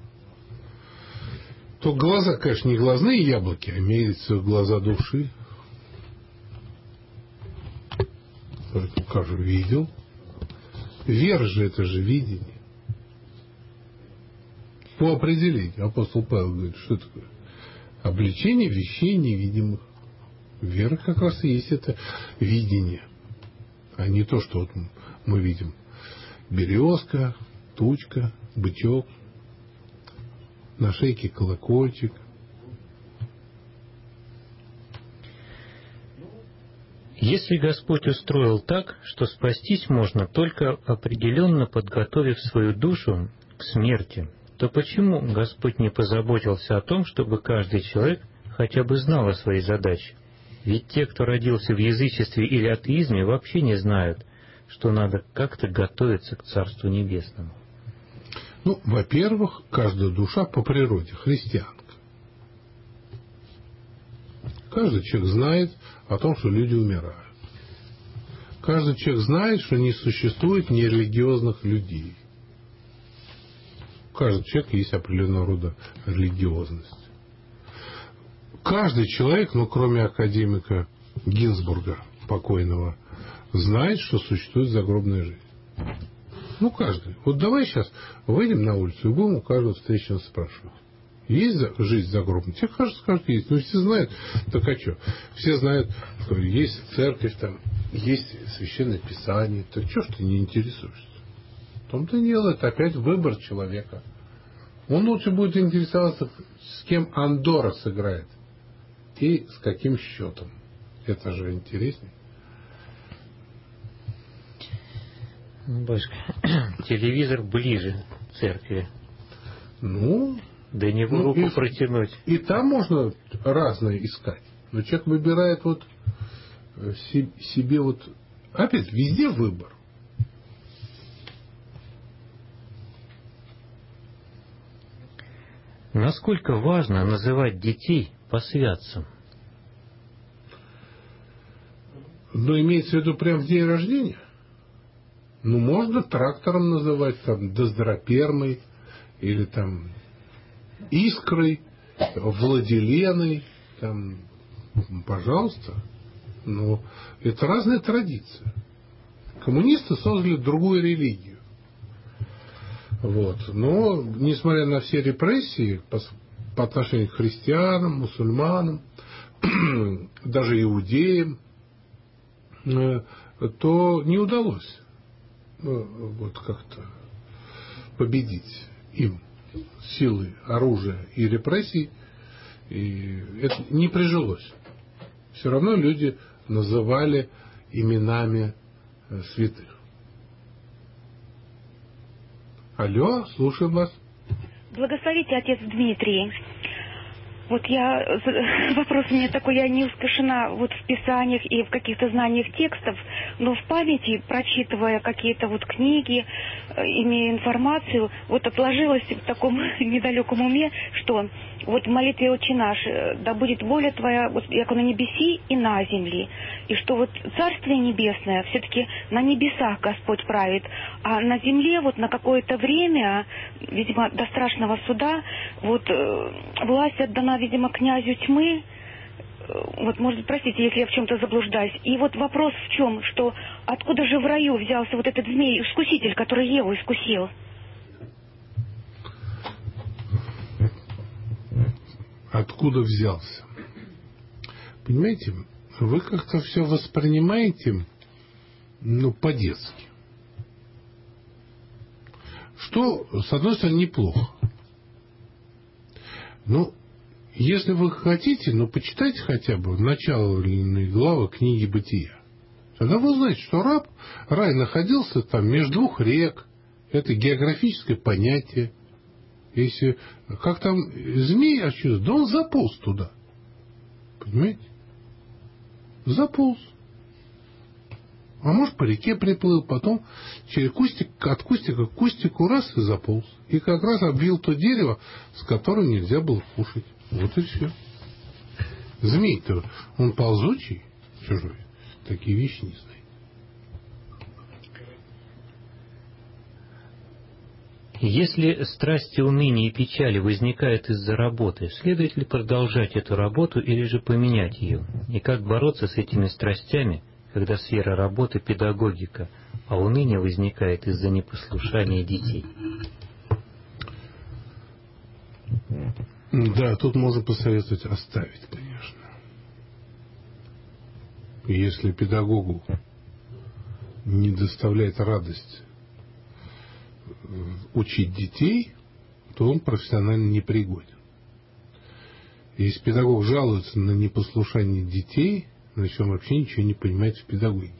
То глаза, конечно, не глазные яблоки, а имеются глаза души. Поэтому как же видел? Вера же это же видение. По определению апостол Павел говорит, что такое? Обличение вещей невидимых. Вера как раз и есть это видение, а не то, что вот мы видим. Березка, тучка, бычок, на шейке колокольчик. Если Господь устроил так, что спастись можно только определенно подготовив свою душу к смерти, то почему Господь не позаботился о том, чтобы каждый человек хотя бы знал о своей задаче? Ведь те, кто родился в язычестве или атеизме, вообще не знают, что надо как-то готовиться к Царству Небесному. Ну, во-первых, каждая душа по природе христианка. Каждый человек знает о том, что люди умирают. Каждый человек знает, что не существует нерелигиозных людей. У каждого человека есть определенного рода религиозность. Каждый человек, ну, кроме академика Гинзбурга, покойного, знает, что существует загробная жизнь. Ну, каждый. Вот давай сейчас выйдем на улицу и будем у каждого встречного спрашивать. Есть жизнь загробная? Тебе кажется, скажут, есть. Ну, все знают, так а что? Все знают, что есть церковь, там, есть священное писание. Так что ж ты не интересуешься? В том-то и дело, это опять выбор человека. Он лучше будет интересоваться, с кем Андорра сыграет и с каким счетом. Это же интереснее. Батюшка, телевизор ближе к церкви. Ну, до него ну, руку и, протянуть. И там можно разное искать. Но человек выбирает вот себе вот... Опять, везде выбор. Насколько важно называть детей по святцам? Ну, имеется в виду прям в день рождения? Ну, можно трактором называть, там, Доздоропермой, или там Искрой, Владиленой, там, пожалуйста. Но это разные традиции. Коммунисты создали другую религию. Вот. Но, несмотря на все репрессии по, по отношению к христианам, мусульманам, даже иудеям, то не удалось вот как-то победить им силы оружия и репрессий, и это не прижилось. Все равно люди называли именами святых. Алло, слушаем вас. Благословите, отец Дмитрий. Вот я, вопрос у меня такой, я не искушена вот в писаниях и в каких-то знаниях текстов, но в памяти, прочитывая какие-то вот книги, имея информацию, вот отложилось в таком недалеком уме, что вот в молитве «Отче наш», да будет воля Твоя, вот, яко на небеси и на земле, и что вот Царствие Небесное все-таки на небесах Господь правит, а на земле вот на какое-то время, видимо, до страшного суда, вот власть отдана, видимо, князю тьмы. Вот, может, простите, если я в чем-то заблуждаюсь. И вот вопрос в чем, что откуда же в раю взялся вот этот змей-искуситель, который Еву искусил? Откуда взялся? Понимаете, вы как-то все воспринимаете, ну, по-детски. Что, с одной стороны, неплохо. Ну, если вы хотите, ну, почитайте хотя бы начало главы книги «Бытия». Тогда вы узнаете, что раб, рай находился там между двух рек. Это географическое понятие. Если, как там змей очутился, да он заполз туда. Понимаете? Заполз. А может, по реке приплыл, потом через кустик, от кустика к кустику раз и заполз. И как раз обвил то дерево, с которым нельзя было кушать. Вот и все. Змей-то, он ползучий, чужой. Такие вещи не знает. Если страсти, уныние и печали возникают из-за работы, следует ли продолжать эту работу или же поменять ее? И как бороться с этими страстями, когда сфера работы – педагогика, а уныние возникает из-за непослушания детей? Да, тут можно посоветовать оставить, конечно. Если педагогу не доставляет радость учить детей, то он профессионально непригоден. Если педагог жалуется на непослушание детей, значит, он вообще ничего не понимает в педагогике.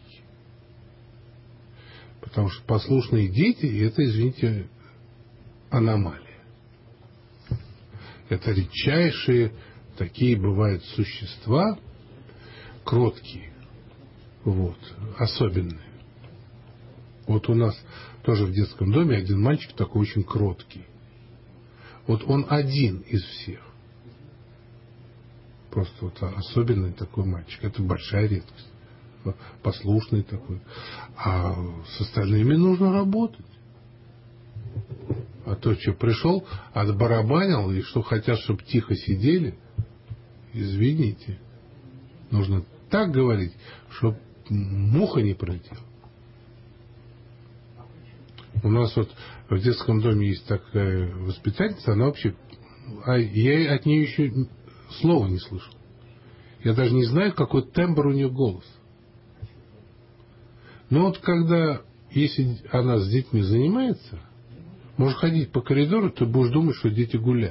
Потому что послушные дети – это, извините, аномалия. Это редчайшие такие бывают существа, кроткие, вот, особенные. Вот у нас тоже в детском доме один мальчик такой очень кроткий. Вот он один из всех. Просто вот особенный такой мальчик. Это большая редкость. Послушный такой. А с остальными нужно работать. А то, что пришел, отбарабанил, и что хотят, чтобы тихо сидели, извините. Нужно так говорить, чтобы муха не пролетела. У нас вот в детском доме есть такая воспитательница, она вообще... А я от нее еще слова не слышал. Я даже не знаю, какой тембр у нее голос. Но вот когда, если она с детьми занимается, можешь ходить по коридору, ты будешь думать, что дети гуляют.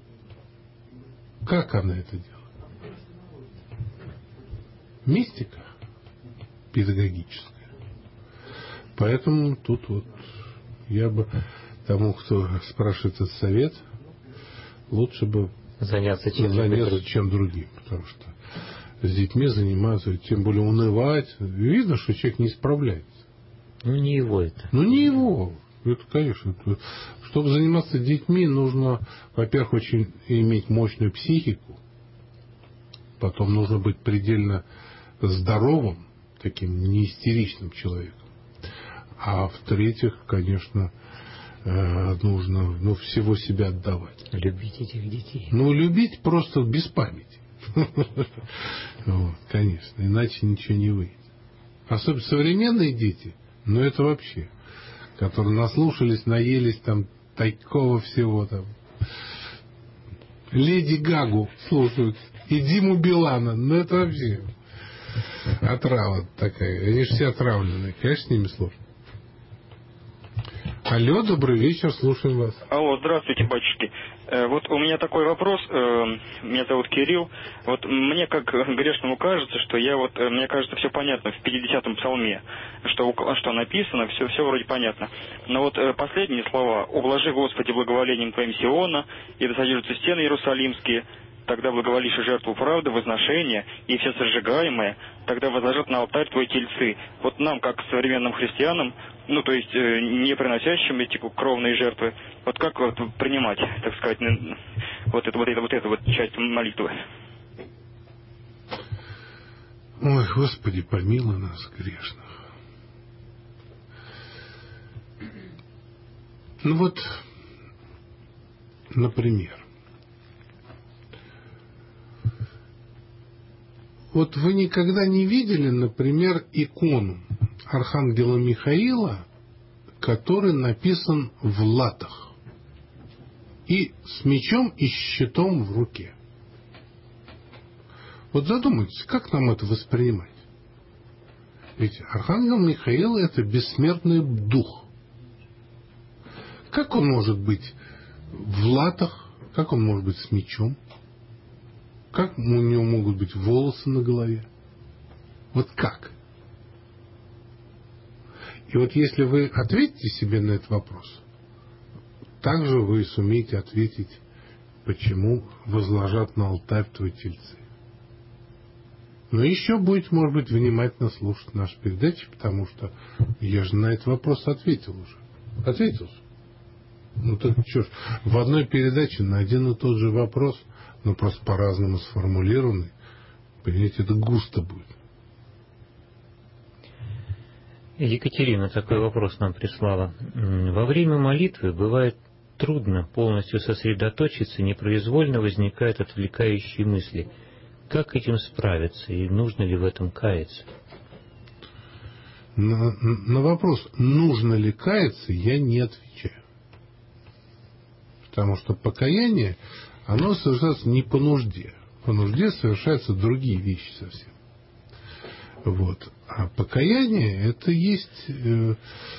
Как она это делает? Мистика педагогическая. Поэтому тут вот я бы тому, кто спрашивает этот совет, лучше бы заняться чем, заняться чем другим. Потому что с детьми заниматься, тем более унывать. Видно, что человек не справляется. Ну, не его это. Ну, не его. Это, конечно. Это, чтобы заниматься детьми, нужно, во-первых, очень иметь мощную психику. Потом нужно быть предельно здоровым, таким неистеричным человеком. А в-третьих, конечно, нужно, ну, всего себя отдавать. Любить этих детей. Ну, любить просто без памяти. Вот, конечно. Иначе ничего не выйдет. Особенно современные дети, ну, это вообще, которые наслушались, наелись там такого всего там. Леди Гагу слушают и Диму Билана. Ну, это вообще отрава такая. Они же все отравленные. Конечно, с ними сложно. Алло, добрый вечер, слушаем вас. Алло, здравствуйте, батюшки. Э, вот у меня такой вопрос. Э, меня зовут Кирилл. Вот мне, как грешному, кажется, что я вот, э, мне кажется, все понятно в пятидесятом псалме, что, что написано, все, все вроде понятно. Но вот э, последние слова: «Ублажи, Господи, благоволением Твоим Сиона, и да содержатся стены Иерусалимские, тогда благоволишь и жертву правды, возношения, и все сожигаемое, тогда возложат на алтарь Твои тельцы». Вот нам, как современным христианам, ну, то есть, э, не приносящим эти кровные жертвы, вот как вот принимать, так сказать, вот это вот, это, вот, эту вот часть молитвы? Ой, Господи, помилуй нас, грешных. Ну вот, например, вот вы никогда не видели, например, икону Архангела Михаила, который написан в латах и с мечом и щитом в руке. Вот задумайтесь, как нам это воспринимать? Ведь Архангел Михаил — это бессмертный дух. Как он может быть в латах? Как он может быть с мечом? Как у него могут быть волосы на голове? Вот как? И вот если вы ответите себе на этот вопрос, также вы сумеете ответить, почему возложат на алтарь твой тельцы. Но еще будете, может быть, внимательно слушать наши передачи, потому что я же на этот вопрос ответил уже. Ответил же. Ну так что ж, в одной передаче на один и тот же вопрос, но просто по-разному сформулированный, понимаете, это густо будет. Екатерина такой вопрос нам прислала. Во время молитвы бывает трудно полностью сосредоточиться, непроизвольно возникают отвлекающие мысли. Как этим справиться и нужно ли в этом каяться? На, на вопрос, нужно ли каяться, я не отвечаю. Потому что покаяние, оно совершается не по нужде. По нужде совершаются другие вещи совсем. Вот. А покаяние — это есть, э,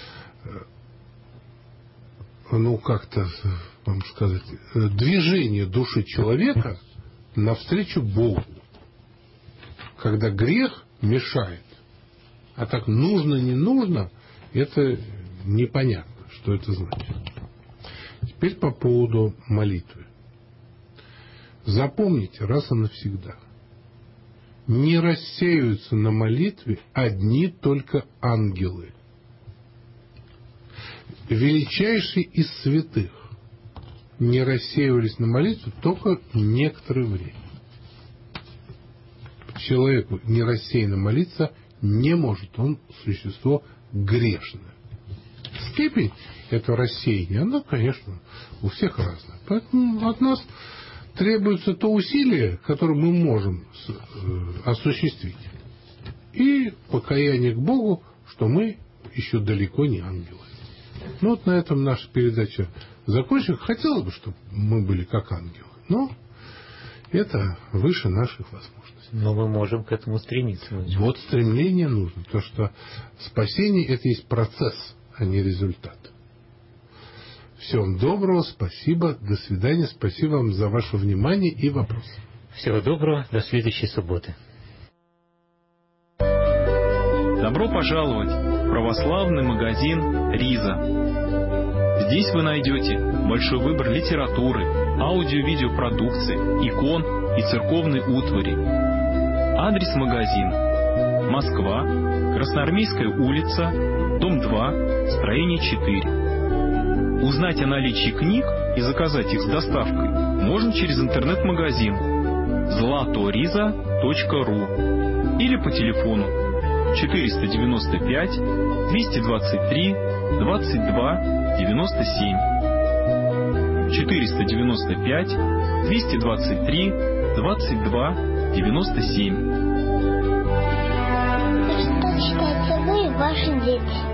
ну, как-то, вам сказать, движение души человека навстречу Богу, когда грех мешает. А так нужно, не нужно, это непонятно, что это значит. Теперь по поводу молитвы. Запомните раз и навсегда. Не рассеиваются на молитве одни только ангелы. Величайшие из святых не рассеивались на молитве только некоторое время. Человеку не рассеянно молиться не может, он существо грешное. Степень этого рассеяния, она, конечно, у всех разная. Поэтому от нас требуется то усилие, которое мы можем осуществить, и покаяние к Богу, что мы еще далеко не ангелы. Ну вот на этом наша передача закончена. Хотелось бы, чтобы мы были как ангелы, но это выше наших возможностей. Но мы можем к этому стремиться. Вот стремление нужно, потому что спасение — это есть процесс, а не результат. Всего вам доброго, спасибо, до свидания, спасибо вам за ваше внимание и вопросы. Всего доброго, до следующей субботы. Добро пожаловать в православный магазин «Риза». Здесь вы найдете большой выбор литературы, аудио-видеопродукции, икон и церковной утвари. Адрес магазина: Москва, Красноармейская улица, дом два, строение четыре. Узнать о наличии книг и заказать их с доставкой можно через интернет-магазин златориза точка ру или по телефону четыреста девяносто пять двести двадцать три двадцать два девяносто семь. четыреста девяносто пять двести двадцать три двадцать два девяносто семь. Что читаете вы и ваши дети?